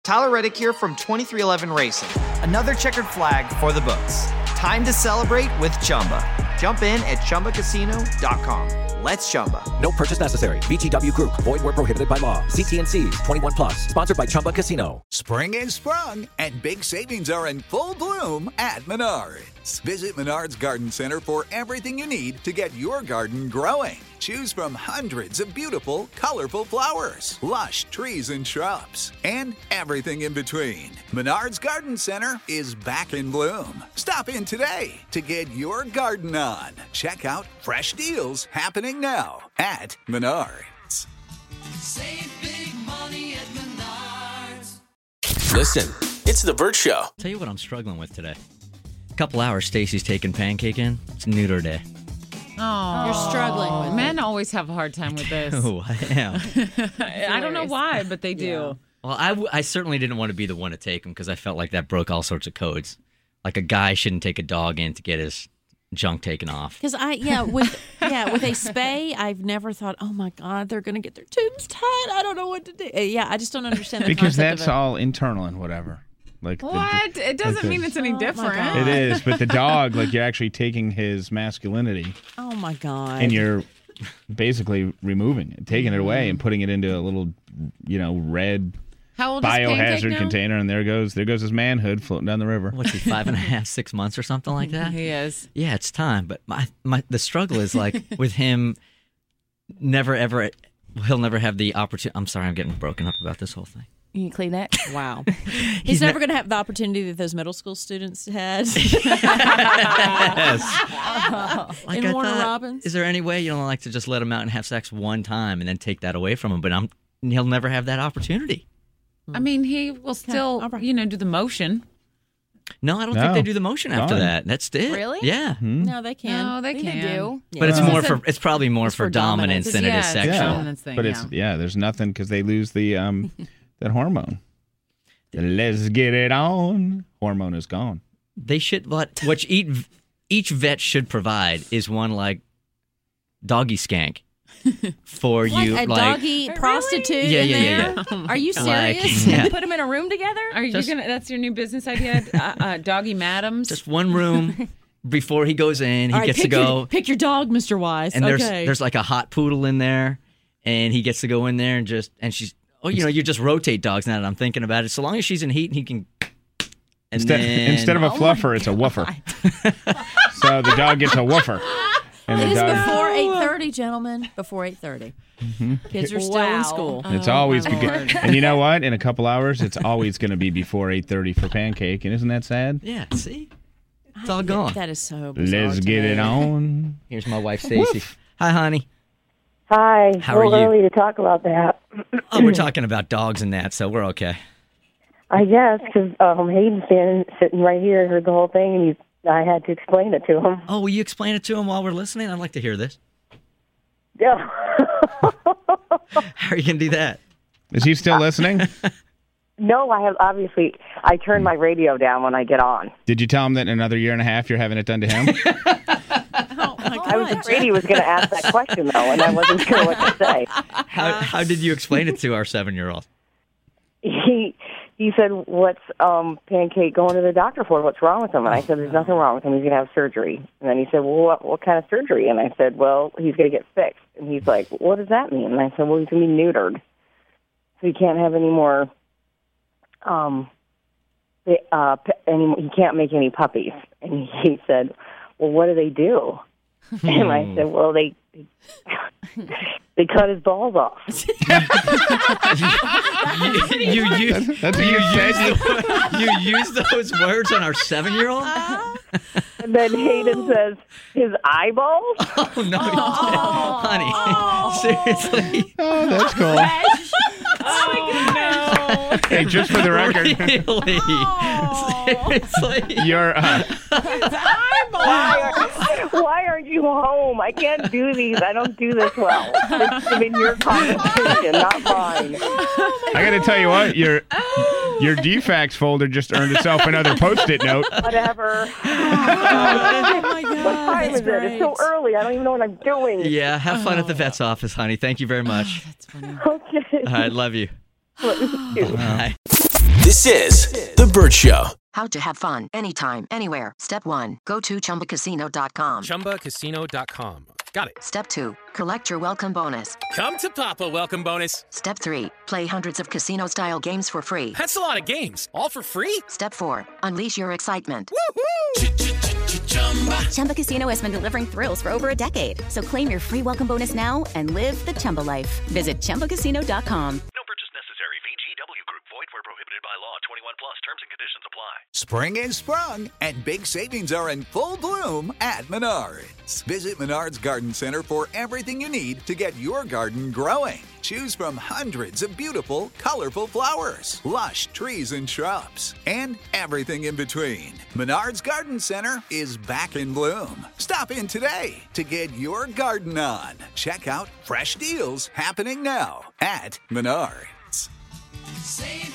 Tyler Reddick here from 2311 Racing. Another checkered flag for the books. Time to celebrate with Chumba. Jump in at ChumbaCasino.com. Let's Chumba. No purchase necessary. VGW Group. Void where prohibited by law. See T&Cs. 21 plus. Sponsored by Chumba Casino. Spring is sprung, and big savings are in full bloom at Menards. Visit Menards Garden Center for everything you need to get your garden growing. Choose from hundreds of beautiful, colorful flowers, lush trees and shrubs, and everything in between. Menards Garden Center is back in bloom. Stop in today to get your garden on. Check out fresh deals happening now at Menards. Save big money at Menards. Listen, it's The Bert Show. Tell you what I'm struggling with today. A couple hours, Stacy's taking pancake in. It's neuter day. Oh, you're struggling with men always have a hard time with this. Oh, I am. I don't know why, but they do. Yeah. Well, I certainly didn't want to be the one to take him because I felt like that broke all sorts of codes. Like a guy shouldn't take a dog in to get his junk taken off. Because with a spay, I've never thought, oh my God, they're going to get their tubes tied. I don't know what to do. Yeah, I just don't understand the because concept that's of it. all internal and whatever. Like what? It doesn't mean it's any different. It is, but the dog, like you're actually taking his masculinity. Oh my God! And you're basically removing it, taking it away, and putting it into a little, red biohazard container, and there goes his manhood floating down the river. What's he, 5.5, 6 months or something like that? He is. Yeah, it's time. But the struggle is like with him, he'll never have the opportunity. I'm sorry, I'm getting broken up about this whole thing. You clean that? Wow. He's never going to have the opportunity that those middle school students had. Yes. Like in Warner Robins. Is there any way you don't like to just let him out and have sex one time and then take that away from him? But he'll never have that opportunity. I mean, he will still, do the motion. No, I don't think they do the motion after that. That's it. Really? Yeah. No, they can. No, they can. do. But it's probably more for dominance than it is sexual. Dominance thing, but there's nothing because they lose the that hormone. The let's get it on hormone is gone. They should what each vet should provide is one like doggy skank for you, a doggy prostitute. Yeah. Are you serious? Put them in a room together? Are you gonna? That's your new business idea, doggy madams. Just one room. Before he goes in, he gets to go. Pick your dog, Mr. Wise. And there's like a hot poodle in there, and he gets to go in there and she's. Oh, you just rotate dogs now that I'm thinking about it. So long as she's in heat, he can. Instead of a fluffer, it's a woofer. So the dog gets a woofer. And it is before 8:30, gentlemen. Before 8:30. Mm-hmm. Kids are still in school. It's always good. And you know what? In a couple hours, it's always going to be before 8:30 for pancake. And isn't that sad? Yeah. See, it's all gone. That is so bizarre. Let's get it on. Here's my wife, Stacy. Hi, honey. Hi. How are you? Early to talk about that. Oh, we're talking about dogs and that, so we're okay. I guess, because Hayden's sitting right here and heard the whole thing, and I had to explain it to him. Oh, will you explain it to him while we're listening? I'd like to hear this. Yeah. How are you going to do that? Is he still listening? No, I turn my radio down when I get on. Did you tell him that in another year and a half you're having it done to him? I was afraid he was going to ask that question, though, and I wasn't sure what to say. How did you explain it to our 7-year-old? He said, what's Pancake going to the doctor for? What's wrong with him? And I said, there's nothing wrong with him. He's going to have surgery. And then he said, well, what kind of surgery? And I said, well, he's going to get fixed. And he's like, what does that mean? And I said, well, he's going to be neutered. So he can't have any more, he can't make any puppies. And he said, well, what do they do? And I said, well, they cut his balls off. You use those words on our 7-year-old? And then Hayden says, his eyeballs? Oh, no. Honey. Seriously. Oh, that's cool. Oh, no. Hey, just for the record. Really? Seriously? You're... Why aren't you home? I can't do these. I don't do this well. It's in your conversation, not mine. I got to tell you what, your DFAX folder just earned itself another Post-it note. Whatever. Oh, my God. What time is it? It's so early. I don't even know what I'm doing. Yeah, have fun at the vet's office, honey. Thank you very much. That's funny. Okay. All right, love you. Bye. Bye. This is The Burt Show. How to have fun anytime, anywhere. Step 1. Go to ChumbaCasino.com. ChumbaCasino.com. Got it. Step 2. Collect your welcome bonus. Come to Papa welcome bonus. Step 3. Play hundreds of casino-style games for free. That's a lot of games. All for free? Step 4. Unleash your excitement. Woohoo! Chumba Casino has been delivering thrills for over a decade. So claim your free welcome bonus now and live the Chumba life. Visit ChumbaCasino.com. No purchase necessary. VGW Group. Void where prohibited by law. 21 plus. Terms and conditions apply. Spring is sprung, and big savings are in full bloom at Menards. Visit Menards Garden Center for everything you need to get your garden growing. Choose from hundreds of beautiful, colorful flowers, lush trees and shrubs, and everything in between. Menards Garden Center is back in bloom. Stop in today to get your garden on. Check out fresh deals happening now at Menards. Save